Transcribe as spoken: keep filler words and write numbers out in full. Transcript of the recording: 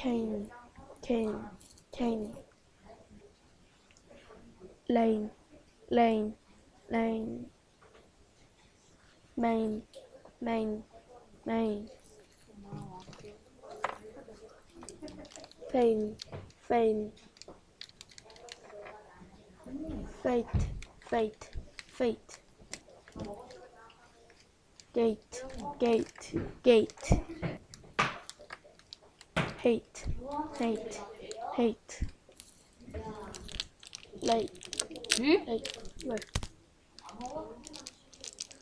cane, cane, cane. Lane, lane, lane. Main, main, main. Fame, fame. Fate, fate, fate. Gate, gate, gate. Hate, hate, hate. Late, Hmm? late, late.